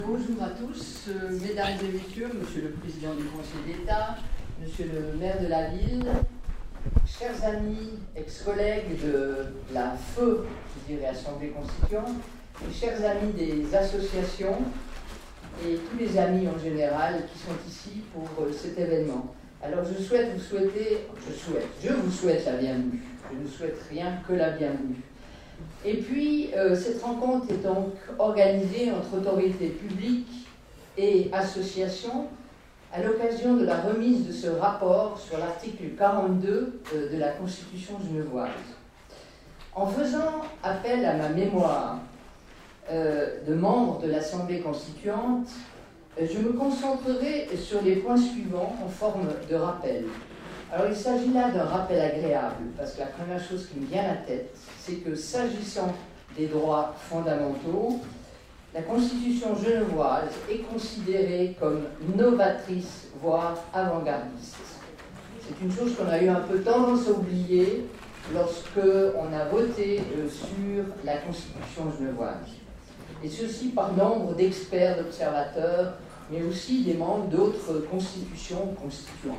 Bonjour à tous, mesdames et messieurs, monsieur le président du Conseil d'État, monsieur le maire de la ville, chers amis, ex-collègues de la feu, je dirais, Assemblée constituante, et chers amis des associations et tous les amis en général qui sont ici pour cet événement. Alors je vous souhaite la bienvenue. Je ne souhaite rien que la bienvenue. Et puis, cette rencontre est donc organisée entre autorités publiques et associations à l'occasion de la remise de ce rapport sur l'article 42 de la Constitution genevoise. En faisant appel à ma mémoire de membre de l'Assemblée constituante, je me concentrerai sur les points suivants en forme de rappel. Alors il s'agit là d'un rappel agréable, parce que la première chose qui me vient à la tête, c'est que s'agissant des droits fondamentaux, la Constitution genevoise est considérée comme novatrice, voire avant-gardiste. C'est une chose qu'on a eu un peu tendance à oublier lorsqu'on a voté sur la Constitution genevoise. Et ceci par nombre d'experts, d'observateurs, mais aussi des membres d'autres constitutions constituantes.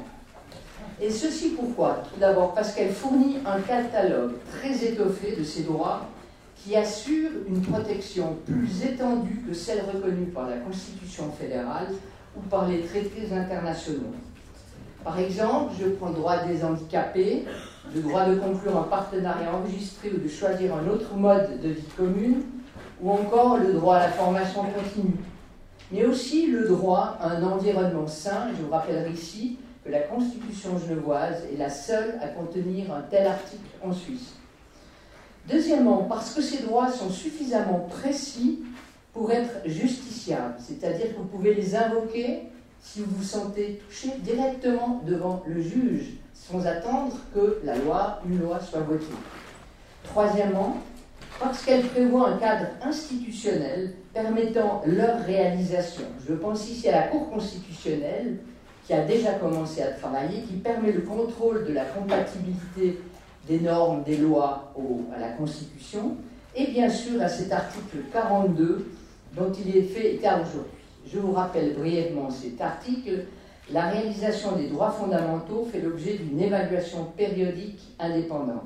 Et ceci pourquoi? Tout d'abord parce qu'elle fournit un catalogue très étoffé de ces droits qui assure une protection plus étendue que celle reconnue par la Constitution fédérale ou par les traités internationaux. Par exemple, je prends le droit des handicapés, le droit de conclure un partenariat enregistré ou de choisir un autre mode de vie commune, ou encore le droit à la formation continue, mais aussi le droit à un environnement sain. Je vous rappellerai ici que la Constitution genevoise est la seule à contenir un tel article en Suisse. Deuxièmement, parce que ces droits sont suffisamment précis pour être justiciables, c'est-à-dire que vous pouvez les invoquer si vous vous sentez touché directement devant le juge, sans attendre que une loi soit votée. Troisièmement, parce qu'elle prévoit un cadre institutionnel permettant leur réalisation. Je pense ici à la Cour constitutionnelle, qui a déjà commencé à travailler, qui permet le contrôle de la compatibilité des normes, des lois à la Constitution, et bien sûr à cet article 42 dont il est fait état aujourd'hui. Je vous rappelle brièvement cet article. La réalisation des droits fondamentaux fait l'objet d'une évaluation périodique indépendante.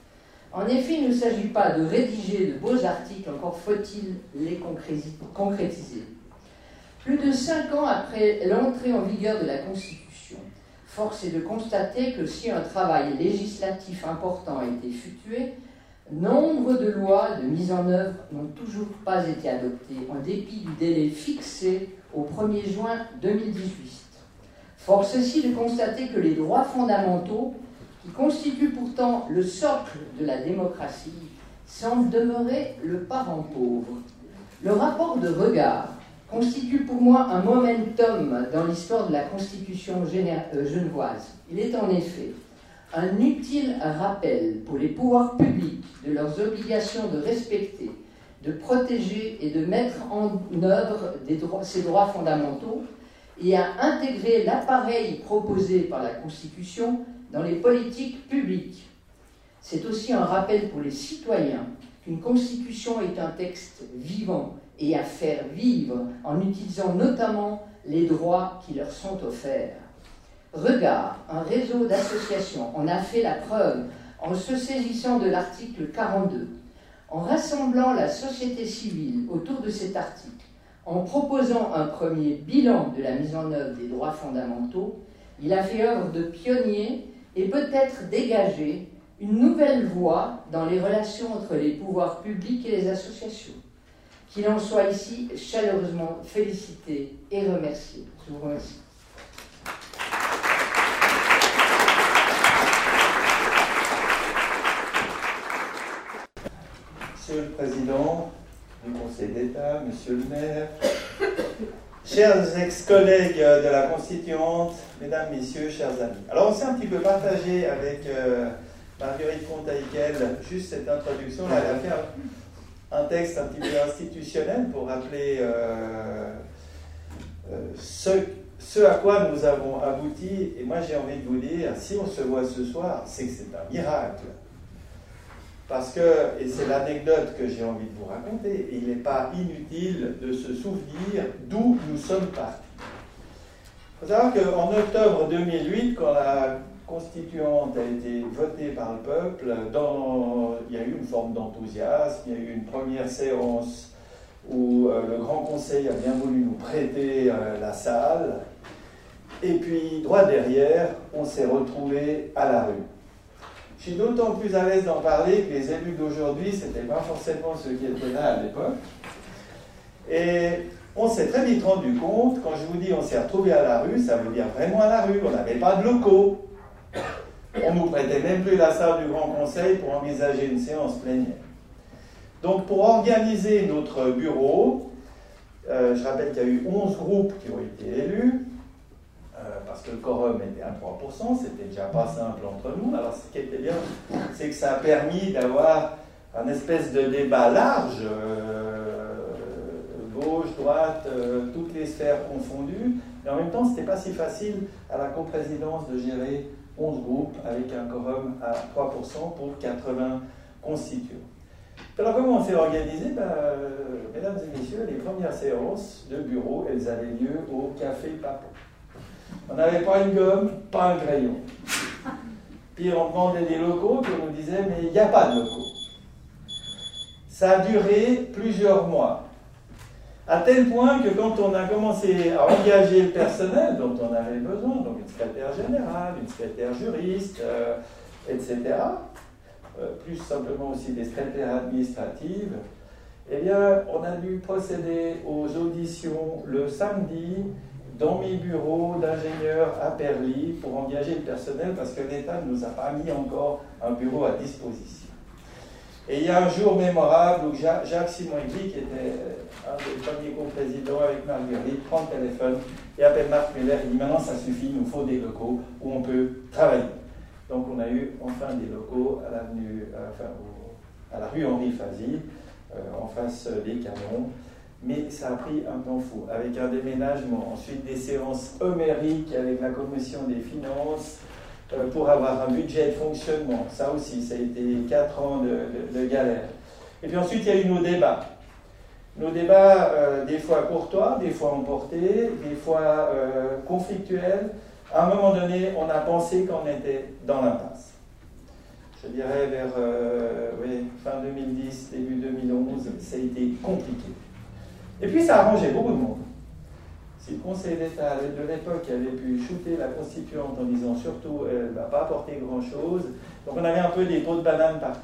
En effet, il ne s'agit pas de rédiger de beaux articles, encore faut-il les concrétiser. Plus de 5 ans après l'entrée en vigueur de la Constitution, force est de constater que si un travail législatif important a été effectué, nombre de lois de mise en œuvre n'ont toujours pas été adoptées, en dépit du délai fixé au 1er juin 2018. Force aussi de constater que les droits fondamentaux, qui constitue pourtant le socle de la démocratie, semble demeurer le parent pauvre. Le rapport de regard constitue pour moi un momentum dans l'histoire de la Constitution genevoise. Il est en effet un utile rappel pour les pouvoirs publics de leurs obligations de respecter, de protéger et de mettre en œuvre ces droits fondamentaux et à intégrer l'appareil proposé par la Constitution dans les politiques publiques. C'est aussi un rappel pour les citoyens qu'une constitution est un texte vivant et à faire vivre en utilisant notamment les droits qui leur sont offerts. Regard, un réseau d'associations en a fait la preuve en se saisissant de l'article 42, en rassemblant la société civile autour de cet article, en proposant un premier bilan de la mise en œuvre des droits fondamentaux. Il a fait œuvre de pionnier et peut-être dégager une nouvelle voie dans les relations entre les pouvoirs publics et les associations. Qu'il en soit ici chaleureusement félicité et remercié. Je vous remercie. Monsieur le Président du Conseil d'État, Monsieur le maire, chers ex-collègues de la Constituante, mesdames, messieurs, chers amis. Alors on s'est un petit peu partagé avec Marguerite Fontaïquel juste cette introduction. Elle a fait un texte un petit peu institutionnel pour rappeler ce à quoi nous avons abouti. Et moi j'ai envie de vous dire, si on se voit ce soir, c'est que c'est un miracle. parce que, et c'est l'anecdote que j'ai envie de vous raconter, et il n'est pas inutile de se souvenir d'où nous sommes partis. Il faut savoir qu'en octobre 2008, quand la constituante a été votée par le peuple, il y a eu une forme d'enthousiasme, il y a eu une première séance où le Grand Conseil a bien voulu nous prêter la salle, et puis droit derrière, on s'est retrouvés à la rue. Je suis d'autant plus à l'aise d'en parler que les élus d'aujourd'hui, ce n'étaient pas forcément ceux qui étaient là à l'époque. Et on s'est très vite rendu compte, quand je vous dis on s'est retrouvés à la rue, ça veut dire vraiment à la rue, on n'avait pas de locaux. On ne nous prêtait même plus la salle du Grand Conseil pour envisager une séance plénière. Donc pour organiser notre bureau, je rappelle qu'il y a eu 11 groupes qui ont été élus, parce que le quorum était à 3%, c'était déjà pas simple entre nous. Alors ce qui était bien, c'est que ça a permis d'avoir un espèce de débat large, gauche, droite, toutes les sphères confondues, mais en même temps, c'était pas si facile à la coprésidence de gérer 11 groupes avec un quorum à 3% pour 80 constituants. Alors comment on s'est organisé? Mesdames et messieurs, les premières séances de bureau, elles avaient lieu au Café Papon. On n'avait pas une gomme, pas un crayon. Puis on demandait des locaux, puis on nous disait, mais il n'y a pas de locaux. Ça a duré plusieurs mois. À tel point que quand on a commencé à engager le personnel dont on avait besoin, donc une secrétaire générale, une secrétaire juriste, etc., plus simplement aussi des secrétaires administratives, eh bien, on a dû procéder aux auditions le samedi dans mes bureaux d'ingénieurs à Perly pour engager le personnel parce que l'État ne nous a pas mis encore un bureau à disposition. Et il y a un jour mémorable où Jacques Simon-Aigli, qui était un des premiers co-présidents avec Marguerite, prend le téléphone et appelle Marc Muller et dit maintenant ça suffit, il nous faut des locaux où on peut travailler. Donc on a eu enfin des locaux à à la rue Henri Fazy, en face des Canons. Mais ça a pris un temps fou, avec un déménagement, ensuite des séances homériques avec la commission des finances pour avoir un budget de fonctionnement. Ça aussi, ça a été 4 ans de galère. Et puis ensuite, il y a eu nos débats. Nos débats, des fois courtois, des fois emportés, des fois conflictuels. À un moment donné, on a pensé qu'on était dans l'impasse. Je dirais vers fin 2010, début 2011, ça a été compliqué. Et puis ça a arrangé beaucoup de monde. Si le Conseil d'État de l'époque avait pu shooter la constituante en disant surtout elle ne va pas apporter grand-chose, donc on avait un peu des pots de banane partout.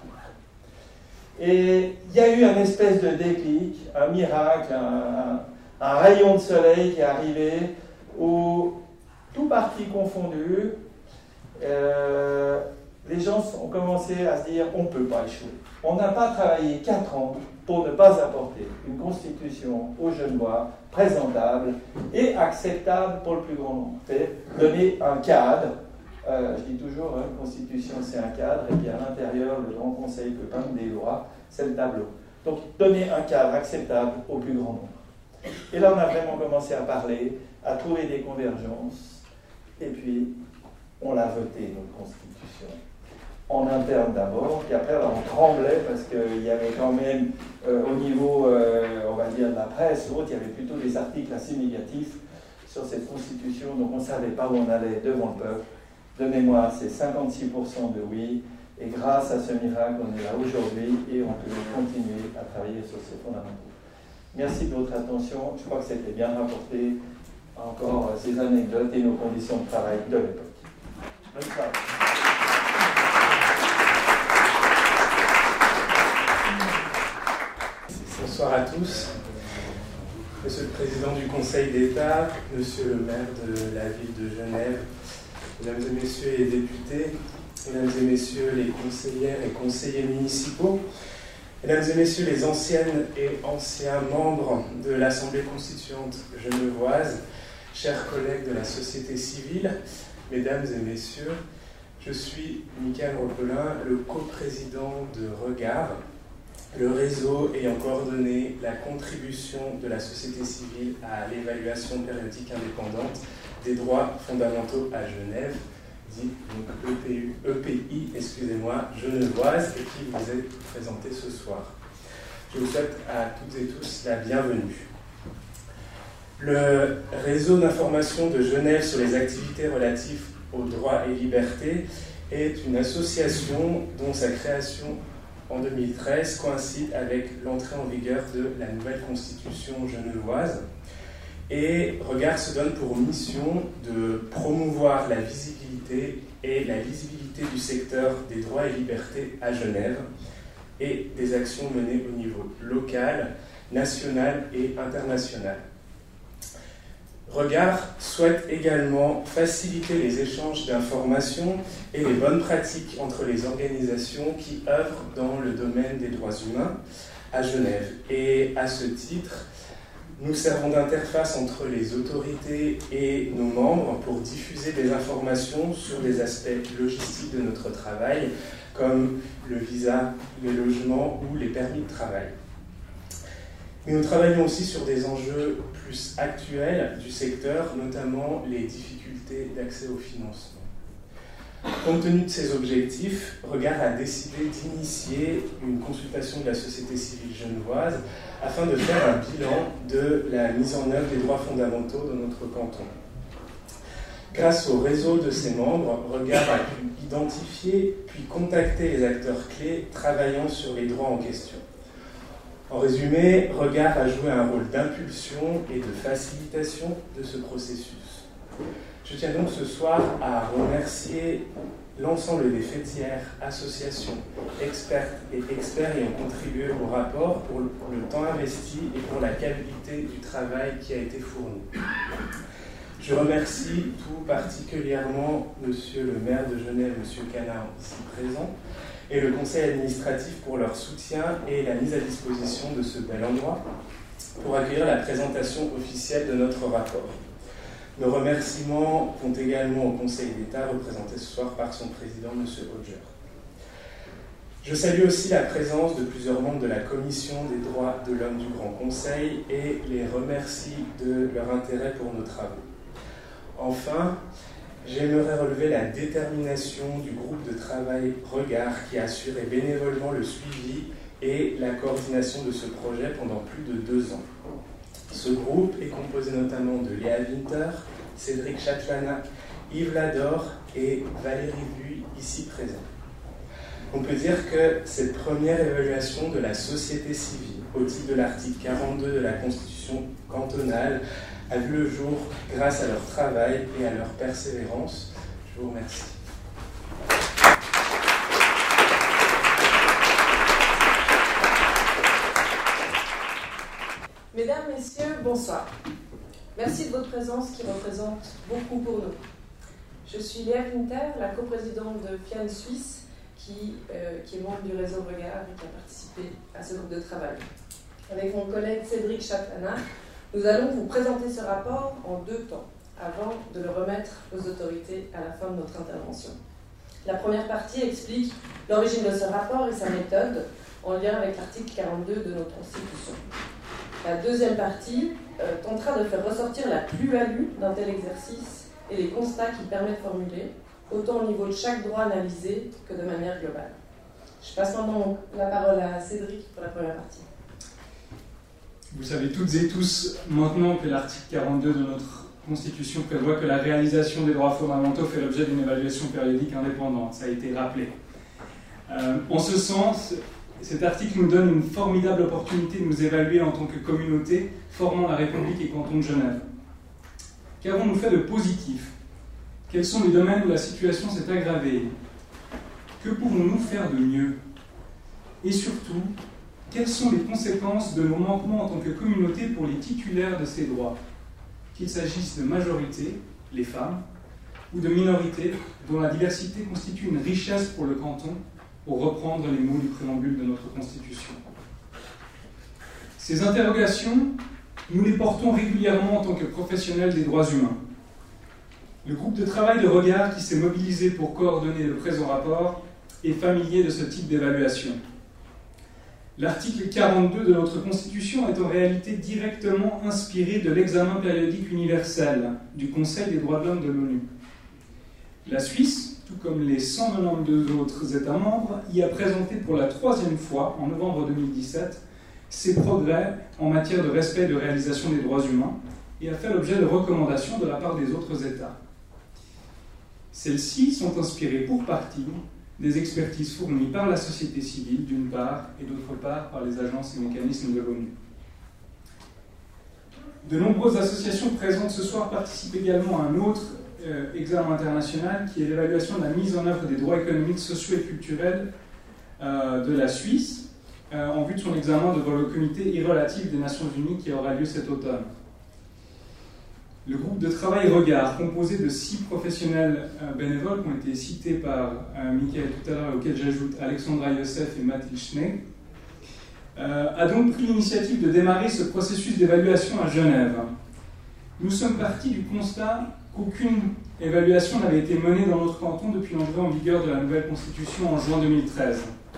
Et il y a eu un espèce de déclic, un miracle, un rayon de soleil qui est arrivé où, tout parti confondu, les gens ont commencé à se dire on ne peut pas échouer. On n'a pas travaillé 4 ans pour ne pas apporter une constitution aux Genevois présentable et acceptable pour le plus grand nombre. C'est donner un cadre, je dis toujours, une constitution c'est un cadre, et puis à l'intérieur, le Grand Conseil peut peindre des lois, c'est le tableau. Donc donner un cadre acceptable au plus grand nombre. Et là on a vraiment commencé à parler, à trouver des convergences, et puis on l'a voté, notre constitution. En interne d'abord, puis après on tremblait parce qu'il y avait quand même au niveau, on va dire, de la presse, il y avait plutôt des articles assez négatifs sur cette constitution, donc on ne savait pas où on allait devant le peuple. De mémoire, c'est 56% de oui, et grâce à ce miracle, on est là aujourd'hui et on peut continuer à travailler sur ces fondamentaux. Merci de votre attention, je crois que c'était bien rapporté encore ces anecdotes et nos conditions de travail de l'époque. Bonne soirée. Bonsoir à tous. Monsieur le Président du Conseil d'État, Monsieur le maire de la ville de Genève, Mesdames et Messieurs les députés, Mesdames et Messieurs les conseillères et conseillers municipaux, Mesdames et Messieurs les anciennes et anciens membres de l'Assemblée constituante genevoise, chers collègues de la société civile, Mesdames et Messieurs, je suis Michael Ropelin, le coprésident de Regard, le réseau ayant coordonné la contribution de la société civile à l'évaluation périodique indépendante des droits fondamentaux à Genève dit donc EPI, excusez-moi, genevoise, et qui vous est présenté ce soir. Je vous souhaite à toutes et tous la bienvenue. Le réseau d'information de Genève sur les activités relatives aux droits et libertés est une association dont sa création en 2013 coïncide avec l'entrée en vigueur de la nouvelle constitution genevoise. Et Regard se donne pour mission de promouvoir la visibilité et la lisibilité du secteur des droits et libertés à Genève et des actions menées au niveau local, national et international. Regard souhaite également faciliter les échanges d'informations et les bonnes pratiques entre les organisations qui œuvrent dans le domaine des droits humains à Genève. Et à ce titre, nous servons d'interface entre les autorités et nos membres pour diffuser des informations sur des aspects logistiques de notre travail, comme le visa, les logements ou les permis de travail. Mais nous travaillons aussi sur des enjeux plus actuels du secteur, notamment les difficultés d'accès au financement. Compte tenu de ces objectifs, Regard a décidé d'initier une consultation de la société civile genevoise afin de faire un bilan de la mise en œuvre des droits fondamentaux dans notre canton. Grâce au réseau de ses membres, Regard a pu identifier puis contacter les acteurs clés travaillant sur les droits en question. En résumé, Regard a joué un rôle d'impulsion et de facilitation de ce processus. Je tiens donc ce soir à remercier l'ensemble des fêtières, associations, expertes et experts ayant contribué au rapport pour le temps investi et pour la qualité du travail qui a été fourni. Je remercie tout particulièrement Monsieur le maire de Genève, Monsieur Canard, ici présent, et le conseil administratif pour leur soutien et la mise à disposition de ce bel endroit pour accueillir la présentation officielle de notre rapport. Nos remerciements vont également au Conseil d'État, représenté ce soir par son président, M. Hodger. Je salue aussi la présence de plusieurs membres de la Commission des droits de l'homme du Grand Conseil et les remercie de leur intérêt pour nos travaux. Enfin, j'aimerais relever la détermination du groupe de travail Regard qui a assuré bénévolement le suivi et la coordination de ce projet pendant plus de 2 ans. Ce groupe est composé notamment de Léa Winter, Cédric Chatlana, Yves Lador et Valérie Buy, ici présents. On peut dire que cette première évaluation de la société civile, au titre de l'article 42 de la Constitution cantonale, a vu le jour grâce à leur travail et à leur persévérance. Je vous remercie. Mesdames, Messieurs, bonsoir. Merci de votre présence qui représente beaucoup pour nous. Je suis Léa Winter, la coprésidente de FIAN Suisse, qui est membre du réseau Regard et qui a participé à ce groupe de travail. Avec mon collègue Cédric Chatlana, nous allons vous présenter ce rapport en 2 temps, avant de le remettre aux autorités à la fin de notre intervention. La première partie explique l'origine de ce rapport et sa méthode en lien avec l'article 42 de notre Constitution. La deuxième partie tentera de faire ressortir la plus-value d'un tel exercice et les constats qu'il permet de formuler, autant au niveau de chaque droit analysé que de manière globale. Je passe maintenant la parole à Cédric pour la première partie. Vous savez toutes et tous maintenant que l'article 42 de notre Constitution prévoit que la réalisation des droits fondamentaux fait l'objet d'une évaluation périodique indépendante. Ça a été rappelé. En ce sens, cet article nous donne une formidable opportunité de nous évaluer en tant que communauté formant la République et canton de Genève. Qu'avons-nous fait de positif? Quels sont les domaines où la situation s'est aggravée? Que pouvons-nous faire de mieux? Et surtout, quelles sont les conséquences de nos manquements en tant que communauté pour les titulaires de ces droits, qu'il s'agisse de majorité, les femmes, ou de minorités, dont la diversité constitue une richesse pour le canton, pour reprendre les mots du préambule de notre Constitution. Ces interrogations, nous les portons régulièrement en tant que professionnels des droits humains. Le groupe de travail de Regard qui s'est mobilisé pour coordonner le présent rapport est familier de ce type d'évaluation. L'article 42 de notre Constitution est en réalité directement inspiré de l'examen périodique universel du Conseil des droits de l'homme de l'ONU. La Suisse, tout comme les 192 autres États membres, y a présenté pour la 3e fois, en novembre 2017, ses progrès en matière de respect et de réalisation des droits humains et a fait l'objet de recommandations de la part des autres États. Celles-ci sont inspirées pour partie des expertises fournies par la société civile d'une part et d'autre part par les agences et mécanismes de l'ONU. De nombreuses associations présentes ce soir participent également à un autre examen international qui est l'évaluation de la mise en œuvre des droits économiques, sociaux et culturels de la Suisse en vue de son examen devant le comité irrelatif des Nations Unies qui aura lieu cet automne. Le groupe de travail Regard, composé de 6 professionnels bénévoles qui ont été cités par Michael tout à l'heure, auxquels j'ajoute Alexandra Youssef et Mathilde Schnee, a donc pris l'initiative de démarrer ce processus d'évaluation à Genève. Nous sommes partis du constat qu'aucune évaluation n'avait été menée dans notre canton depuis l'entrée en vigueur de la nouvelle constitution en juin 2013.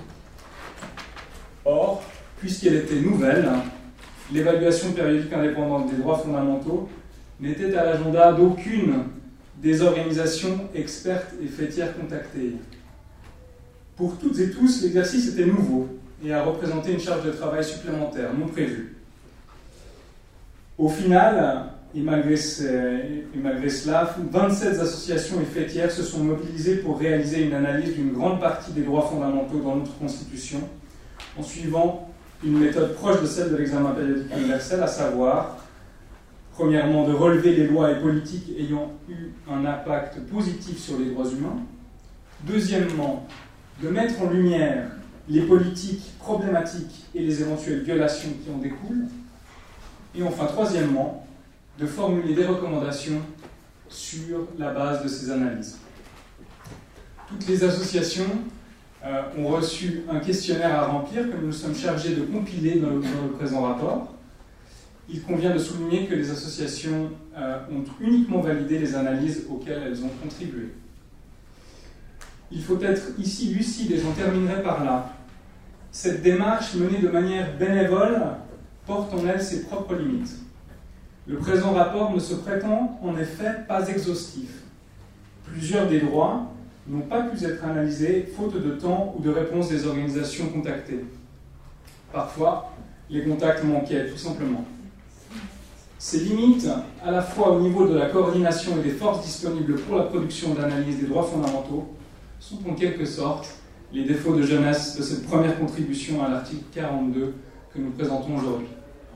Or, puisqu'elle était nouvelle, l'évaluation périodique indépendante des droits fondamentaux n'était à l'agenda d'aucune des organisations expertes et fêtières contactées. Pour toutes et tous, l'exercice était nouveau et a représenté une charge de travail supplémentaire, non prévue. Au final, et malgré cela, 27 associations et fêtières se sont mobilisées pour réaliser une analyse d'une grande partie des droits fondamentaux dans notre Constitution, en suivant une méthode proche de celle de l'examen périodique universel, à savoir, premièrement, de relever les lois et politiques ayant eu un impact positif sur les droits humains. Deuxièmement, de mettre en lumière les politiques problématiques et les éventuelles violations qui en découlent. Et enfin, troisièmement, de formuler des recommandations sur la base de ces analyses. Toutes les associations ont reçu un questionnaire à remplir que nous sommes chargés de compiler dans le présent rapport. Il convient de souligner que les associations ont uniquement validé les analyses auxquelles elles ont contribué. Il faut être ici lucide, et j'en terminerai par là. Cette démarche menée de manière bénévole porte en elle ses propres limites. Le présent rapport ne se prétend en effet pas exhaustif. Plusieurs des droits n'ont pas pu être analysés faute de temps ou de réponse des organisations contactées. Parfois, les contacts manquaient tout simplement. Ces limites, à la fois au niveau de la coordination et des forces disponibles pour la production d'analyse des droits fondamentaux, sont en quelque sorte les défauts de jeunesse de cette première contribution à l'article 42 que nous présentons aujourd'hui.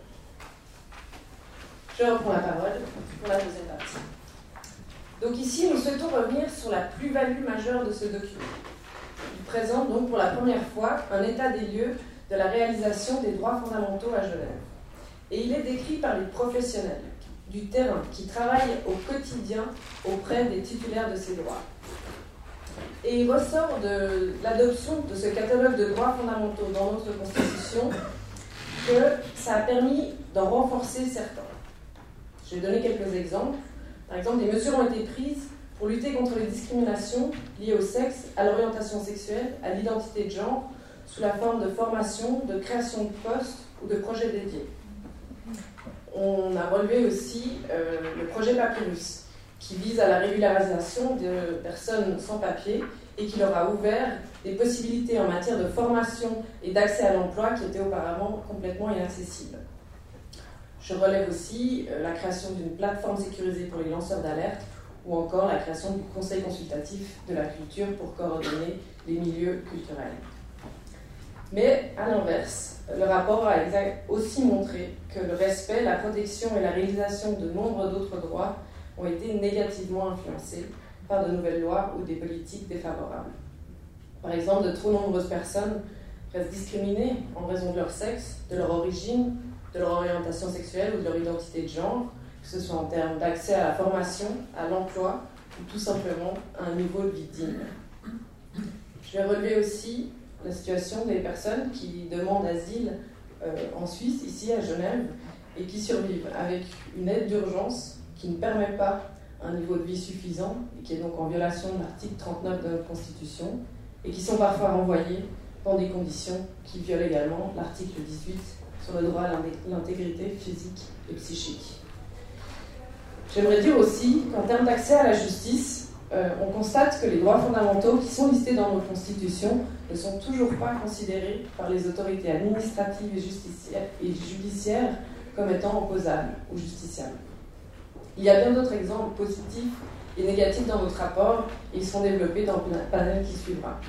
Je reprends la parole pour la deuxième partie. Donc ici, nous souhaitons revenir sur la plus-value majeure de ce document. Il présente donc pour la première fois un état des lieux de la réalisation des droits fondamentaux à Genève. Et il est décrit par les professionnels du terrain qui travaillent au quotidien auprès des titulaires de ces droits. Et il ressort de l'adoption de ce catalogue de droits fondamentaux dans notre Constitution que ça a permis d'en renforcer certains. Je vais donner quelques exemples. Par exemple, des mesures ont été prises pour lutter contre les discriminations liées au sexe, à l'orientation sexuelle, à l'identité de genre, sous la forme de formation, de création de postes ou de projets dédiés. On a relevé aussi le projet Papyrus, qui vise à la régularisation de personnes sans papier et qui leur a ouvert des possibilités en matière de formation et d'accès à l'emploi qui étaient auparavant complètement inaccessibles. Je relève aussi la création d'une plateforme sécurisée pour les lanceurs d'alerte ou encore la création du Conseil consultatif de la culture pour coordonner les milieux culturels. Mais à l'inverse, le rapport a aussi montré que le respect, la protection et la réalisation de nombre d'autres droits ont été négativement influencés par de nouvelles lois ou des politiques défavorables. Par exemple, de trop nombreuses personnes restent discriminées en raison de leur sexe, de leur origine, de leur orientation sexuelle ou de leur identité de genre, que ce soit en termes d'accès à la formation, à l'emploi ou tout simplement à un niveau de vie digne. Je vais relever aussi la situation des personnes qui demandent asile en Suisse, ici à Genève, et qui survivent avec une aide d'urgence qui ne permet pas un niveau de vie suffisant et qui est donc en violation de l'article 39 de notre Constitution et qui sont parfois renvoyés dans des conditions qui violent également l'article 18 sur le droit à l'intégrité physique et psychique. J'aimerais dire aussi qu'en termes d'accès à la justice, on constate que les droits fondamentaux qui sont listés dans nos constitutions ne sont toujours pas considérés par les autorités administratives et judiciaires comme étant opposables ou justiciables. Il y a bien d'autres exemples positifs et négatifs dans notre rapport, et ils seront développés dans le panel qui suivra.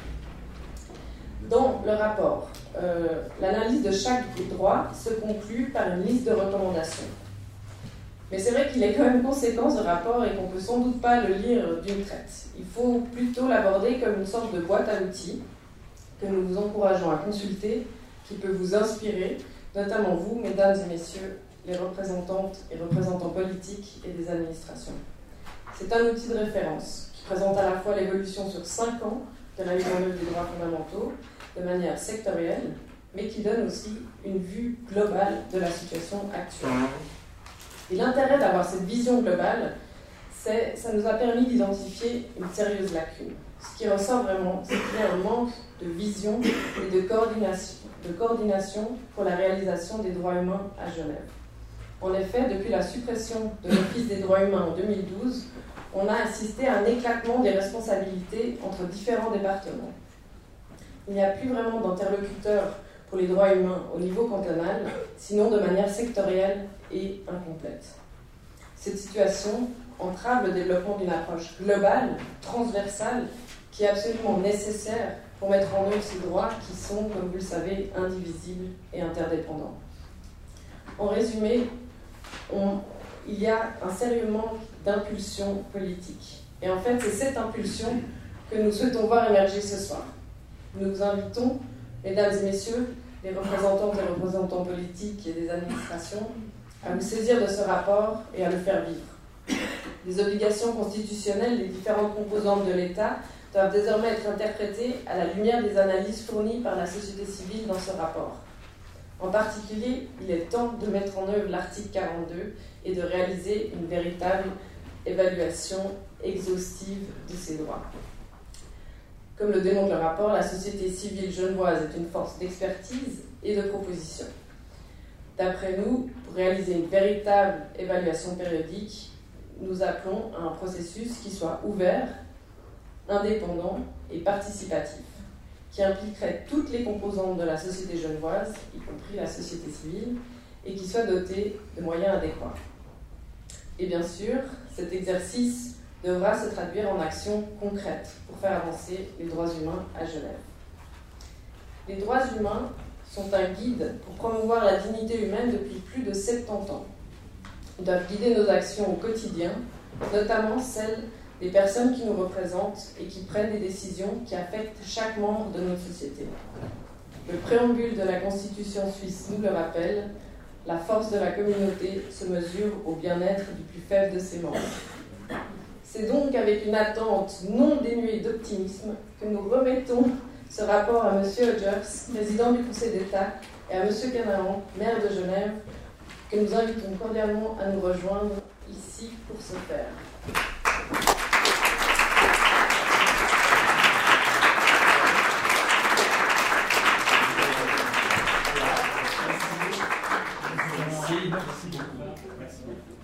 Dans le rapport, l'analyse de chaque droit se conclut par une liste de recommandations. Mais c'est vrai qu'il est quand même conséquent ce rapport et qu'on ne peut sans doute pas le lire d'une traite. Il faut plutôt l'aborder comme une sorte de boîte à outils que nous vous encourageons à consulter, qui peut vous inspirer, notamment vous, mesdames et messieurs, les représentantes et représentants politiques et des administrations. C'est un outil de référence qui présente à la fois l'évolution sur 5 ans de la mise en œuvre des droits fondamentaux de manière sectorielle, mais qui donne aussi une vue globale de la situation actuelle. Et l'intérêt d'avoir cette vision globale, c'est que ça nous a permis d'identifier une sérieuse lacune. Ce qui ressort vraiment, c'est qu'il y a un manque de vision et de coordination pour la réalisation des droits humains à Genève. En effet, depuis la suppression de l'Office des droits humains en 2012, on a assisté à un éclatement des responsabilités entre différents départements. Il n'y a plus vraiment d'interlocuteurs pour les droits humains au niveau cantonal, sinon de manière sectorielle et incomplète. Cette situation entrave le développement d'une approche globale, transversale, qui est absolument nécessaire pour mettre en œuvre ces droits qui sont, comme vous le savez, indivisibles et interdépendants. En résumé, il y a un sérieux manque d'impulsion politique. Et en fait, c'est cette impulsion que nous souhaitons voir émerger ce soir. Nous vous invitons, mesdames et messieurs, les représentantes et représentants politiques et des administrations, à vous saisir de ce rapport et à le faire vivre. Les obligations constitutionnelles des différentes composantes de l'État doivent désormais être interprétées à la lumière des analyses fournies par la société civile dans ce rapport. En particulier, il est temps de mettre en œuvre l'article 42 et de réaliser une véritable évaluation exhaustive de ces droits. Comme le démontre le rapport, la société civile genevoise est une force d'expertise et de proposition. D'après nous, pour réaliser une véritable évaluation périodique, nous appelons à un processus qui soit ouvert, indépendant et participatif, qui impliquerait toutes les composantes de la société genevoise, y compris la société civile, et qui soit doté de moyens adéquats. Et bien sûr, cet exercice devra se traduire en actions concrètes pour faire avancer les droits humains à Genève. Les droits humains sont un guide pour promouvoir la dignité humaine depuis plus de 70 ans. Ils doivent guider nos actions au quotidien, notamment celles des personnes qui nous représentent et qui prennent des décisions qui affectent chaque membre de notre société. Le préambule de la Constitution suisse nous le rappelle, la force de la communauté se mesure au bien-être du plus faible de ses membres. C'est donc avec une attente non dénuée d'optimisme que nous remettons ce rapport à M. Hodgers, président du Conseil d'État, et à M. Canahan, maire de Genève, que nous invitons cordialement à nous rejoindre ici pour ce faire. Merci beaucoup. Merci beaucoup.